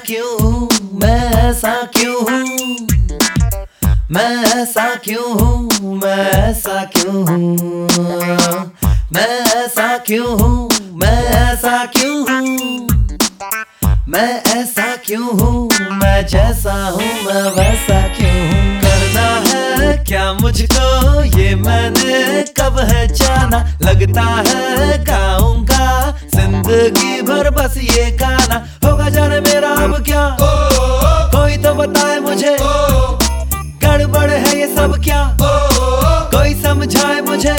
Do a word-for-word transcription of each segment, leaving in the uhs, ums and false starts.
क्यों हूँ, मैं ऐसा क्यों हूँ, मैं ऐसा क्यों हूँ, मैं ऐसा क्यों हूँ, मैं ऐसा क्यों हूँ, मैं ऐसा क्यों हूँ, मैं ऐसा क्यों हूँ, मैं जैसा हूँ मैं वैसा क्यों हूँ। करना है क्या मुझको ये मैंने कब है जाना, लगता है गाऊंगा जिंदगी भर बस ये गाना। होगा जाने मेरा अब क्या, कोई तो बताए मुझे, गड़बड़ है ये सब क्या, कोई समझाए मुझे।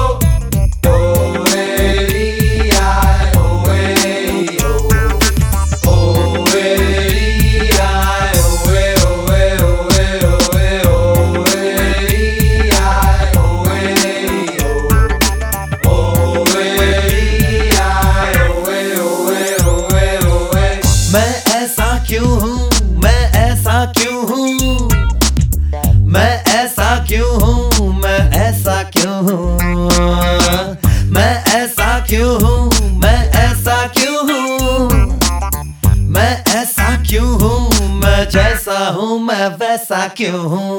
मैं ऐसा क्यों हूँ, मैं ऐसा क्यों हूँ, मैं ऐसा क्यों हूँ, मैं ऐसा क्यों हूँ, मैं ऐसा क्यों हूँ, मैं ऐसा क्यों हूँ, मैं ऐसा क्यों हूँ, मैं जैसा हूँ मैं वैसा क्यों हूँ।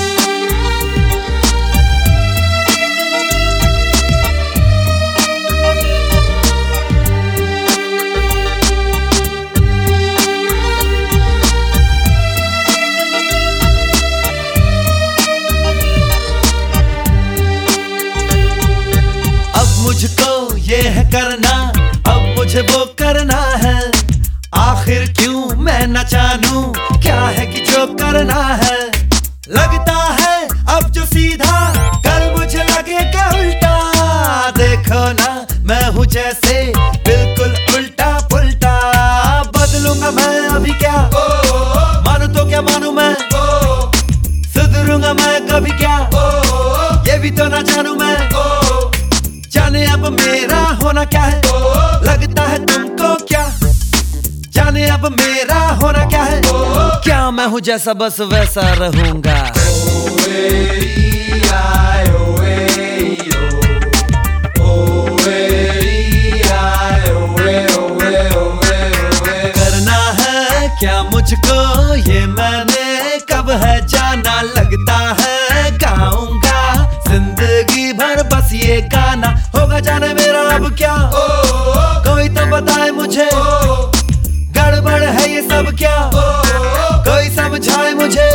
मुझको ये है करना, अब मुझे वो करना है, आखिर क्यों मैं न जानूं क्या है कि जो करना है। लगता है अब जो सीधा कल मुझे लगेगा उल्टा, देखो ना मैं हूँ जैसे बिल्कुल उल्टा पुल्टा। बदलूंगा मैं अभी क्या, मानू तो क्या मानू मैं, सुधरूंगा मैं कभी क्या, ये भी तो ना जानू मैं। जाने अब मेरा होना क्या है, लगता है तुमको क्या, जाने अब मेरा होना क्या है, क्या मैं हूँ जैसा बस वैसा रहूंगा। करना है क्या मुझको ये मैंने कब है जाना, लगता है गाऊंगा जिंदगी भर बस ये गाना। होगा जाने मेरा अब क्या, कोई तो बताए मुझे, गड़बड़ है ये सब क्या, कोई समझाए मुझे।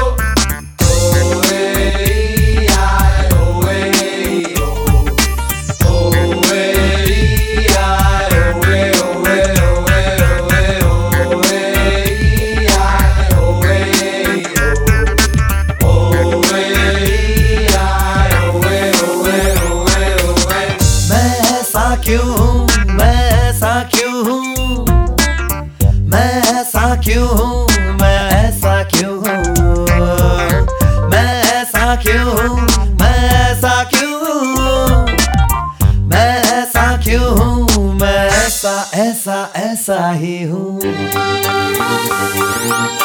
क्यों हूँ, मैं ऐसा क्यों हूँ, मैं ऐसा क्यों हूँ, मैं ऐसा क्यों हूँ, मैं ऐसा क्यों हूँ, मैं ऐसा क्यों हूँ, मैं ऐसा क्यों हूँ, मैं ऐसा ऐसा ऐसा ही हूँ।